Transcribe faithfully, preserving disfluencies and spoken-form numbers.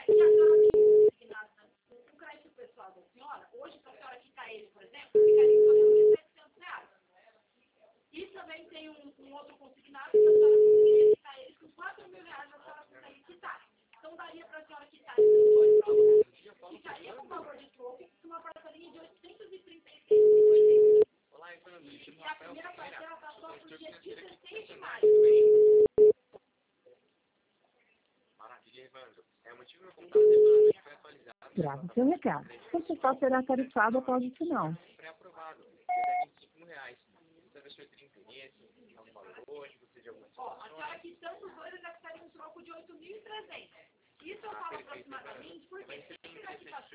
que a senhora tem designado o crédito pessoal da senhora, hoje, para a senhora quitar ele, por exemplo, ficaria em torno de mil e setecentos reais. E também tem um, um outro consignado que a senhora conseguiria quitar ele com quatro mil reais, a senhora consegue quitar. Então, daria para a senhora quitar esses dois valores, ficaria com valor de troco, com uma parcelinha de oitocentos e trinta e seis reais e cinquenta e cinco centavos. E a primeira parcela está só para o dia dezesseis de maio. Maravilha, Evandro. É o motivo do meu contato, Evandro, que foi atualizado. Grave seu recado. O total será tarifado após o sinal. Pré-aprovado, até vinte e cinco mil reais. Você deixou de interesse, algum valor hoje, você de alguma Ó, a senhora quitando os dois, ainda ficaria um troco de oito mil e trezentos. Isso eu falo aproximadamente porque sempre que a quitação